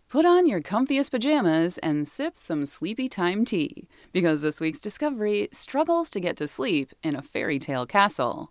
Put on your comfiest pajamas and sip some sleepy time tea, because this week's discovery struggles to get to sleep in a fairy tale castle.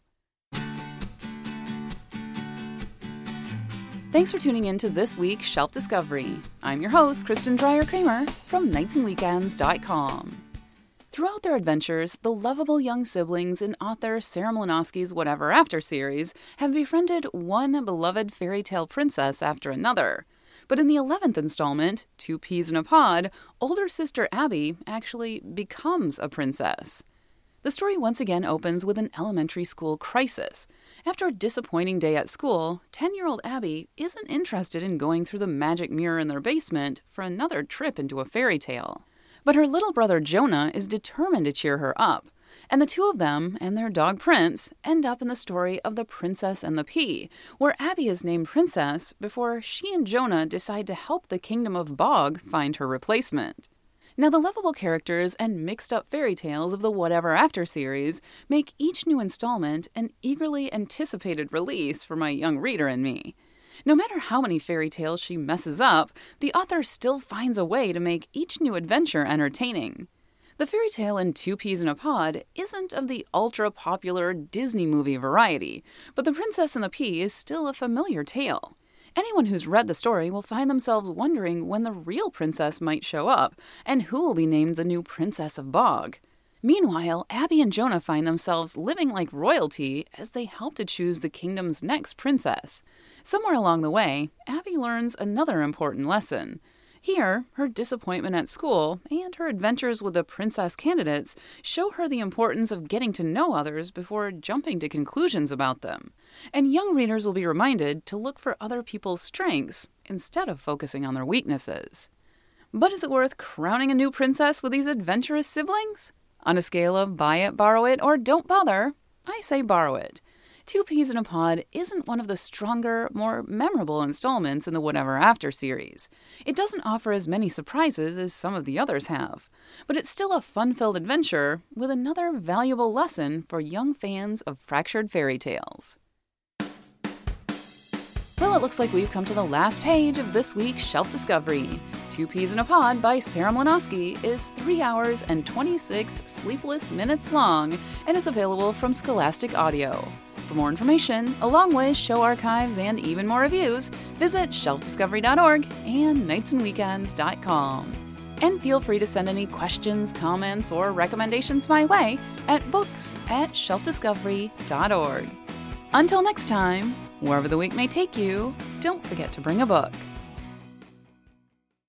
Thanks for tuning in to this week's Shelf Discovery. I'm your host, Kristen Dreyer-Kramer from nightsandweekends.com. Throughout their adventures, the lovable young siblings in author Sarah Mlynowski's Whatever After series have befriended one beloved fairy tale princess after another. But in the 11th installment, Two Peas in a Pod, older sister Abby actually becomes a princess. The story once again opens with an elementary school crisis. After a disappointing day at school, 10-year-old Abby isn't interested in going through the magic mirror in their basement for another trip into a fairy tale. But her little brother Jonah is determined to cheer her up, and the two of them and their dog Prince end up in the story of The Princess and the Pea, where Abby is named princess before she and Jonah decide to help the kingdom of Bog find her replacement. Now, the lovable characters and mixed-up fairy tales of the Whatever After series make each new installment an eagerly anticipated release for my young reader and me. No matter how many fairy tales she messes up, the author still finds a way to make each new adventure entertaining. The fairy tale in Two Peas in a Pod isn't of the ultra-popular Disney movie variety, but The Princess and the Pea is still a familiar tale. Anyone who's read the story will find themselves wondering when the real princess might show up, and who will be named the new Princess of Bog. Meanwhile, Abby and Jonah find themselves living like royalty as they help to choose the kingdom's next princess. Somewhere along the way, Abby learns another important lesson. Here, her disappointment at school and her adventures with the princess candidates show her the importance of getting to know others before jumping to conclusions about them. And young readers will be reminded to look for other people's strengths instead of focusing on their weaknesses. But is it worth crowning a new princess with these adventurous siblings? On a scale of buy it, borrow it, or don't bother, I say borrow it. Two Peas in a Pod isn't one of the stronger, more memorable installments in the Whatever After series. It doesn't offer as many surprises as some of the others have, but it's still a fun-filled adventure with another valuable lesson for young fans of fractured fairy tales. Well, it looks like we've come to the last page of this week's Shelf Discovery. Two Peas in a Pod by Sarah Mlynowski is 3 hours and 26 sleepless minutes long and is available from Scholastic Audio. For more information, along with show archives and even more reviews, visit shelfdiscovery.org and nightsandweekends.com. And feel free to send any questions, comments, or recommendations my way at books@shelfdiscovery.org. Until next time, wherever the week may take you, don't forget to bring a book.